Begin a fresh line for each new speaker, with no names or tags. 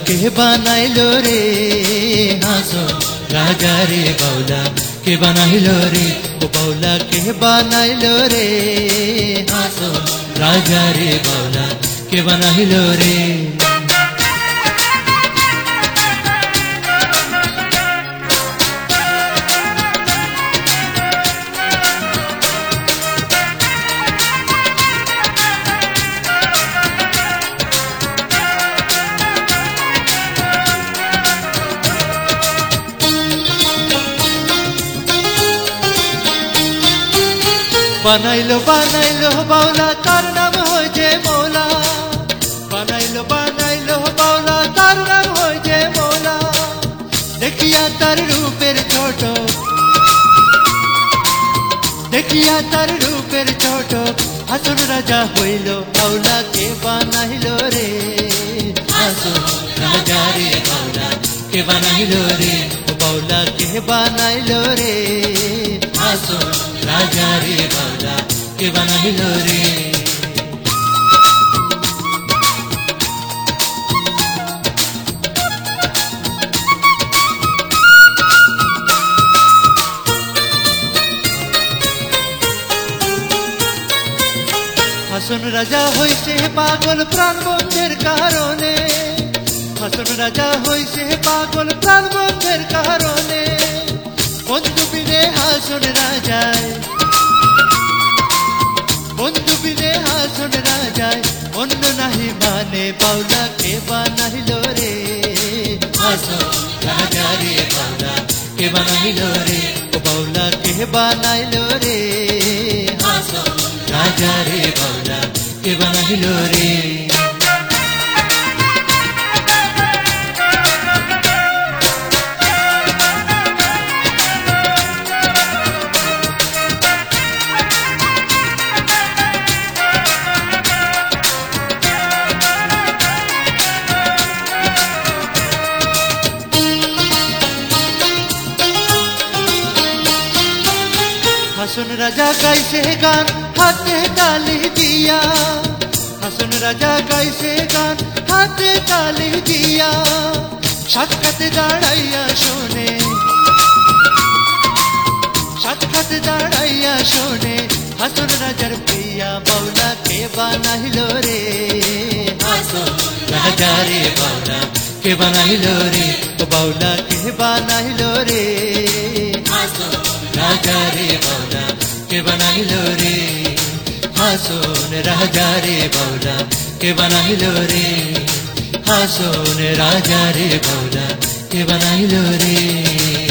के बनाइलो रे हासुन राजा रे बाउला के बनाइलो रे ओ बाउला के बनाइलो रे हासुन राजा रे बाउला के बनाइलो रे बनाइलो बनाइलो बाउला तार नाम होय जे मौला बनाइलो बनाइलो बाउला तार नाम होय जे मौला देखिया तार रूपेर ছোট देखिया तार रूपेर ছোট हासुन राजा हইলো बाउला के बनाइलो रे हासुन राजा रे बाउला के बनाइलो रे बाउला के बनाइलो रे हासुन राजा रे बाउला के बनाइलो रे हासुन राजा হইছে পাগল প্রাণ বন্ধের কারণে হাসুন রাজা হইছে পাগল প্রাণ বন্ধের কারণে বন্ধু বিনে হাসুন রাজায় বন্ধু বিনে হাসুন রাজায় অন্য নাহি মানে বাউলা কে বানাইলো রে হাসুন রাজা রে বাউলা কে বানাইলো রে ও বাউলা কে বানাইলো রে হাসুন राजा रे बाउला के बनाइलो रे हासुन राजा गाइसे गान हाथे ताली दिया हासुन राजा गाइसे गान हाथे ताली दिया साक्षात दाड़ाइया शोने साक्षात दाड़ाइया शोने हासुन राजार प्रिया बाउला के बनाइलो रे हासुन राजा रे बाउला के बनाइलो रे तो बाउला के बनाइलो रे हासुन राजा रे बाउला के बनाइलो रे हासुन राजा रे बाउला के बनाइलो रे हासुन राजा रे बाउला के बनाइलो रे।